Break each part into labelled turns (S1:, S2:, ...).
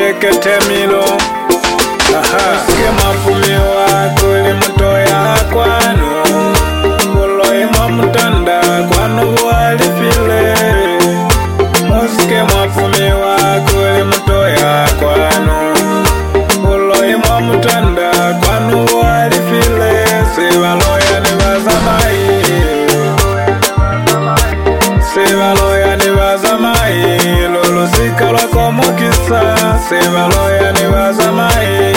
S1: ketemilo Sike mwafumiwa kuli mutoya kwanu Uloi mwa mutanda kwanu walifile Musike mwafumiwa kuli mutoya kwanu Uloi mwa mutanda kwanu walifile Sivaloya ni wazamai Sivaloya ni wazamai Lulu sika lwako mukisa Sivaloya ni wazamai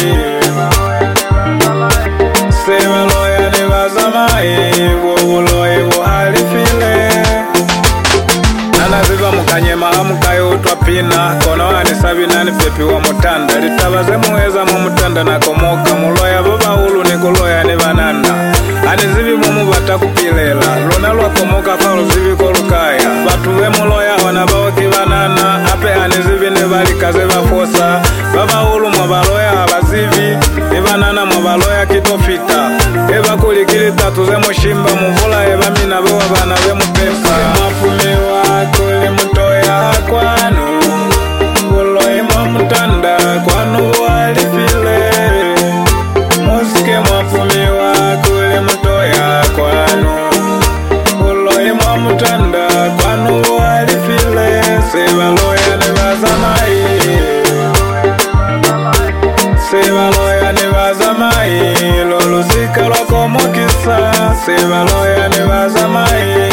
S1: Sivaloya ni wazamai Wuloi wuhalifile Nanaziva mukanyema mukayutwa pina Kono anisabina nifepi wa mutanda Litabaze muweza mu mutanda na komoka Muloya baba ulu ni kuloya ni bananda Anizivi mumu batakupilela Luna lwa komoka falo zivi kolukaya Batuwe muloya wana baoki banana Ape anizivi ni balikaze bafosa Baba ulu mwabaloya abazivi Ni banana mwabaloya kitofita Eba kulikilita tuze mushimba muvula Eba mina bewa bana be mupesa Mwafumiwa kuli mutoya kwanu Uloi mwa mutanda kwanu walifile Musike mwafumiwa kuli mutoya kwanu Uloi mwa mutanda kwanu walifile Sivaloya ni wazamai Sivaloya ni wazamai Lulu sika lwako mukisa Sivaloya ni wazamai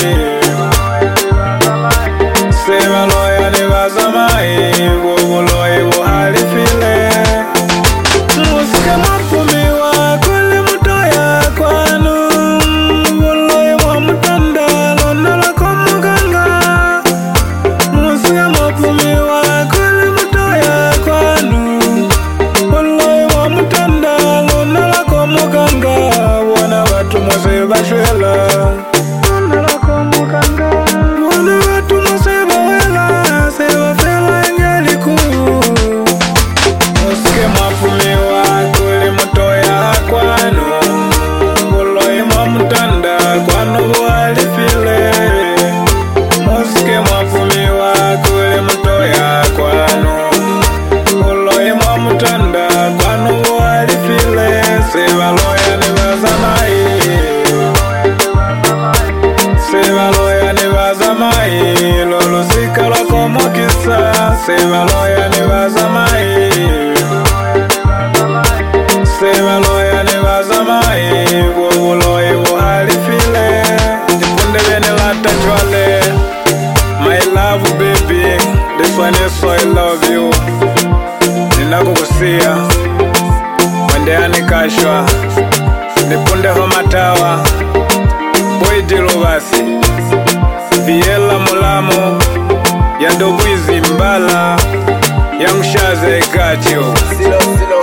S1: Sivaloya ni wazamai Uloi wuhalifile Musike mwafumiwa kuli mutoya kwanu Uloi mwa mutanda lona lwako muganga Musike mwafumiwa kuli mutoya kwanu Uloi mwa mutanda lona lwako muganga Wana watu mwase bashwela Lona lwako muganga Wana watu mwase bawela Sewa fela engeliku Musike mwafumiwa kuli mutoya kwanu Uloi mwa mutanda kwanu walifile Musike mwafumiwa kuli mutoya kwanu Uloi mwa mutanda kwanu walifile Sivaloya ni wazamai Sivaloya ni wazamai Lulu sika lwako mukisa Sivaloya ni wazamai Sivaloya ni wazamai Uloi wuhalifile Nipunde bene lata chwale My love baby This one is so I love you Ninakukusia Mwende anikashwa Nipunde homatawa Boy dilo basi Viela mulamo Ya dobwizi mbala Ya mshaze gacho
S2: Silo